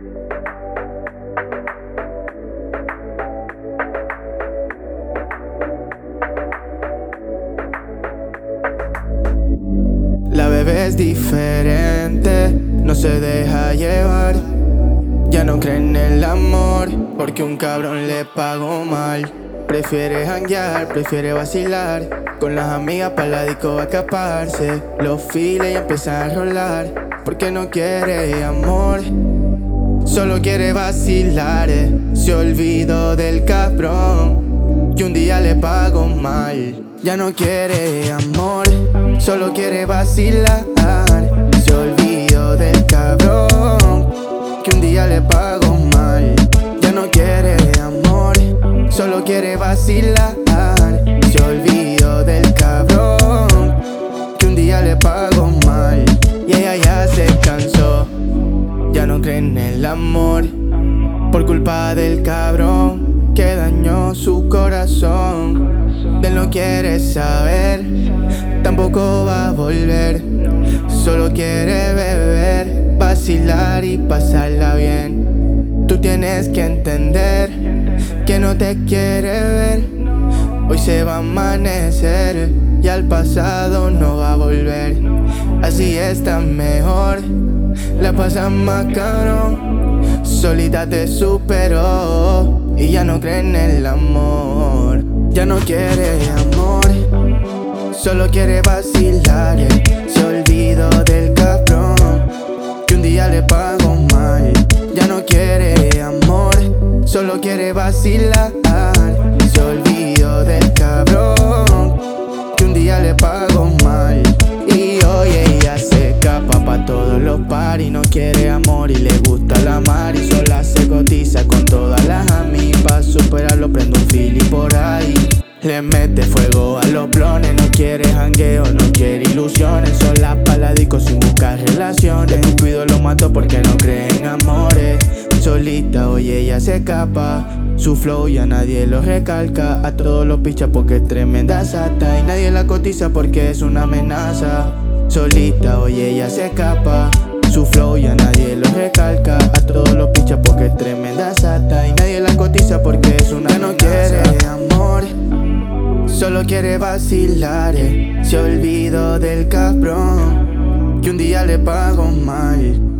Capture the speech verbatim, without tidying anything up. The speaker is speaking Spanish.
La bebé es diferente, no se deja llevar. Ya no cree en el amor, porque un cabrón le pagó mal. Prefiere janguear, prefiere vacilar, con las amigas pa' la disco va a escaparse. Los files y empiezan a rolar, porque no quiere amor, solo quiere vacilar. eh. Se olvidó del cabrón, y un día le pagó mal. Ya no quiere amor, solo quiere vacilar. Se olvidó del cabrón, que un día le pagó mal. Ya no quiere amor, solo quiere vacilar. Se olvidó del cabrón, que un día le pagó mal. Y ella ya se cansó, ya no cree en el amor, por culpa del cabrón que dañó su corazón. De él no quiere saber, tampoco va a volver. Solo quiere beber, vacilar y pasarla bien. Tú tienes que entender que no te quiere ver. Hoy se va a amanecer y al pasado no va a volver. Así está mejor, la pasas más cabrón. Solita te superó y ya no cree en el amor. Ya no quiere amor, solo quiere vacilar. eh. Se olvidó del cabrón, que un día le pagó mal. Ya no quiere amor, solo quiere vacilar. Se olvidó del cabrón, que un día le pagó mal. Y hoy ella se escapa pa' todos los paris. No quiere amor y le gusta la mar. Y sola se cotiza con todas las amigas. Pa' superarlo prende un fili por ahí. Le mete fuego a los blones. No quiere jangueo, no quiere ilusiones. Sola pa' la disco sin buscar relaciones. Un cuido lo mato porque no cree en amores. Solita hoy ella se escapa. Su flow ya nadie lo recalca. A todos los pichas porque es tremenda sata. Y nadie la cotiza porque es una amenaza. Solita hoy ella se escapa. Su flow ya nadie lo recalca. A todos los pichas porque es tremenda sata. Y nadie la cotiza porque es una amenaza. No quiere amor, solo quiere vacilar. eh. Se olvidó del cabrón, que un día le pagó mal.